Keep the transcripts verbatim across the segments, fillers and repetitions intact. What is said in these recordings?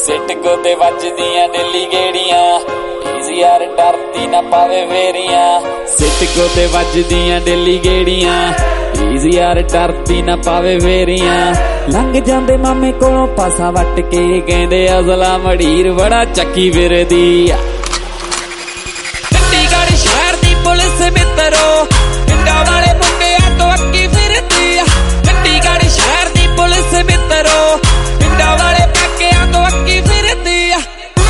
ਸਿਟਕੋ ਤੇ ਵੱਜਦੀਆਂ ਦਿੱਲੀ ਗੇੜੀਆਂ ਈਜ਼ੀ ਯਾਰ ਡਰਦੀ ਨਾ ਪਾਵੇ ਵੇਰੀਆਂ ਸਿਟਕੋ ਤੇ ਵੱਜਦੀਆਂ ਦਿੱਲੀ ਗੇੜੀਆਂ ਈਜ਼ੀ ਯਾਰ ਡਰਦੀ ਨਾ ਪਾਵੇ ਵੇਰੀਆਂ ਲੰਘ ਜਾਂਦੇ ਮਾਮੇ ਕੋਲੋਂ ਪਾਸਾ ਵੱਟ ਕੇ ਕਹਿੰਦੇ ਅਜ਼ਲਾ ਮੜੀਰ ਬੜਾ ਚੱਕੀ ਫਿਰਦੀ ਆ ਚੰਡੀਗੜ੍ਹ ਸ਼ਹਿਰ ਦੀ ਪੁਲਿਸ ਮਿੱਤਰੋ ਪਿੰਡਾਂ ਵਾਲੇ ਮੁੰਡਿਆਂ ਤੋਂ ਅੱਕੀ ਫਿਰਦੀ ਆ ਚੰਡੀਗੜ੍ਹ ਸ਼ਹਿਰ ਦੀ ਪੁਲਿਸ ਮਿੱਤਰੋ ਪਿੰਡਾਂ ਵਾਲੇ ਪਾਕਿਆਂ ਤੋਂ ਅੱਕੀ ਫਿਰਦੀ ਆ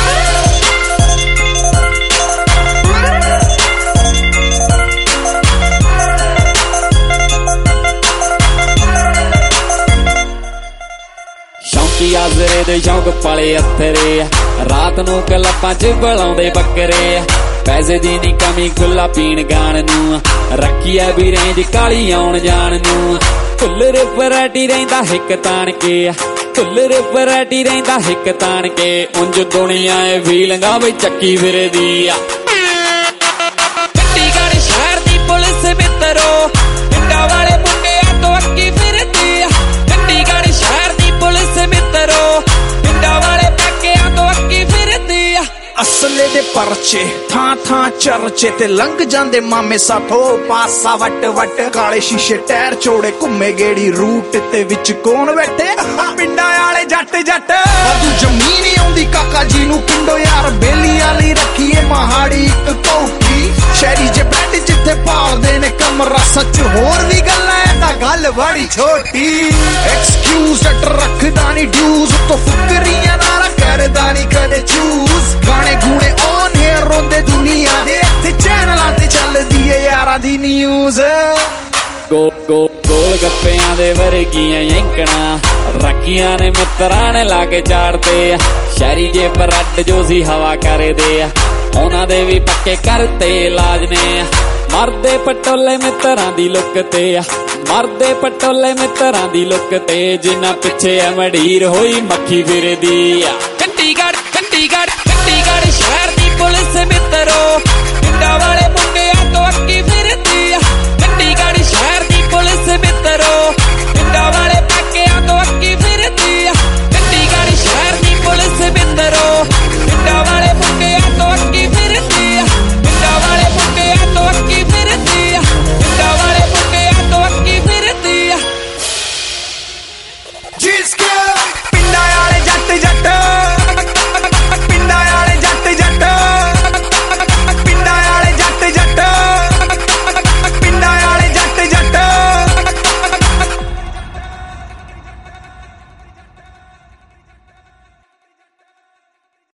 ਸ਼ੌਂਕੀ ਆਜ਼ਰੇ ਦੇ ਸ਼ੌਂਕ ਪਾਲੇ ਅੱਥਰੇ ਰਾਤ ਨੂੰ ਕਲੱਬਾਂ 'ਚ ਬੁਲਾਉਂਦੇ ਬੱਕਰੇ ਪੈਸੇ ਦੀ ਨੀ ਕਮੀ ਖੁੱਲਾ ਪੀਣ ਗਾਣ ਨੂੰ ਰੱਖੀ ਐ ਵੀ ਰੇਂਜ ਕਾਲੀ ਆਉਣ ਜਾਣ ਨੂੰ ਕੁੱਲਰ ਵੈਰਾਈਟੀ ਰਹਿੰਦਾ ਹਿੱਕ ਤਾਣ ਕੇ ਕੁੱਲਰ ਵੈਰਾਈਟੀ ਰਹਿੰਦਾ ਹਿੱਕ ਤਾਣ ਕੇ ਉਂਝ ਦੁਨੀਆ ਏ ਫੀਲਿੰਗਾਂ ਬਈ ਚੱਕੀ ਫਿਰਦੀ ਆ ਚੰਡੀਗੜ੍ਹ ਸ਼ਹਿਰ ਦੀ ਪੁਲਿਸ ਮਿੱਤਰੋ ਪਿੰਡਾਂ ਵਾਲੇ ਮੁੰਡਿਆਂ ਤੋਂ ਅੱਕੀ ਫਿਰਦੀ ਆ ਚੰਡੀਗੜ੍ਹ ਸ਼ਹਿਰ ਦੀ ਪੁਲਿਸ ਮਿੱਤਰੋ ਪਿੰਡਾਂ ਵਾਲੇ ਪਾਕਿਆਂ ਤੋਂ ਅੱਕੀ ਫਿਰਦੀ ਆ ਅਸਲੇ ਦੇ ਪਰਚੇ ਥਾਂ ਥਾਂ ਚਰਚੇ ਤੇ ਲੰਘ ਜਾਂਦੇ ਮਾਮੇ ਸਾਥੋਂ ਪਾਸਾ ਵੱਟ ਵੱਟ ਕਾਲੇ ਸ਼ੀਸ਼ੇ ਟਾਇਰ ਚੋੜੇ ਘੁੰਮੇ ਗੇੜੀ ਰੂਟ ਤੇ ਵਿੱਚ ਕੌਣ ਬੈਠੇ ਪਿੰਡਾਂ ਵਾਲੇ ਜੱਟ ਜੱਟ ਵਾਧੂ ਜ਼ਮੀਨ ਆਉਂਦੀ ਕਾਕਾ ਜੀ ਨੂੰ ਪਿੰਡੋ ਯਾਰ ਬੇਲੀਆਂ ਲਈ ਰੱਖੀਏ ਮਹਾੜੀ ਇੱਕ ਕੋਠੀ ਸ਼ਹਿਰੀ ਜੇ ਬੈਠ ਜਿੱਥੇ ਪਾਲਦੇ ਨੇ ਕਮਰਾ ਸੱਚ ਹੋਰ ਵੀ ਗੱਲਾਂ ਐ ਤਾਂ ਗੱਲ ਬੜੀ ਛੋਟੀ ਐਕਸਕਿਊਜ਼ ਰੱਖਦਾ ਨੀ ਡਿਊਜ਼ ਤੋਂ ਫੁਕਰੀਆਂ ਨਾਲ ਕਰਦਾ ਨੀ ਕਦੇ ਚੂਜ਼ ਗਾਣੇ ਗੂਣੇ ਔਨ ਹੇਅਰ ਰੋਂਦੇ ਦੁਨੀਆ ਦੇ ਇੱਥੇ ਚੈਨਲਾਂ ਤੇ ਚੱਲਦੀ ਏ ਯਾਰਾਂ ਦੀ ਨਿਊਜ਼ ਗੋ ਗੋ ਗੋਲ ਗੱਪਿਆਂ ਦੇ ਵਰਗੀਆਂ ਯੰਕਣਾ ਰੱਖੀਆਂ ਨੇ ਮਿੱਤਰਾਂ ਨੇ ਲਾ ਕੇ ਚਾੜਦੇ ਸ਼ਹਿਰੀ ਜੇ ਬਰੱਡ ਜੋ ਸੀ ਹਵਾ ਕਰਦੇ ਆ ਉਹਨਾਂ ਦੇ ਵੀ ਪੱਕੇ ਕਰਤੇ ਇਲਾਜ ਨੇ ਮਰਦੇ ਪਟੋਲੇ ਮਿੱਤਰਾਂ ਦੀ ਲੁੱਕ ਤੇ ਆ ਮਰਦੇ ਪਟੋਲੇ ਮਿੱਤਰਾਂ ਦੀ ਲੁੱਕ ਤੇ ਜਿਨ੍ਹਾਂ ਪਿੱਛੇ ਅਮੜੀਰ ਹੋਈ ਮੱਖੀ ਫਿਰਦੀ ਆ ਚੰਡੀਗੜ੍ਹ ਚੰਡੀਗੜ੍ਹ ਚੰਡੀਗੜ੍ਹ ਸ਼ਹਿਰ ਦੀ ਪੁਲਿਸ ਮਿੱਤਰੋ ਪਿੰਡਾਂ ਵਾਲੇ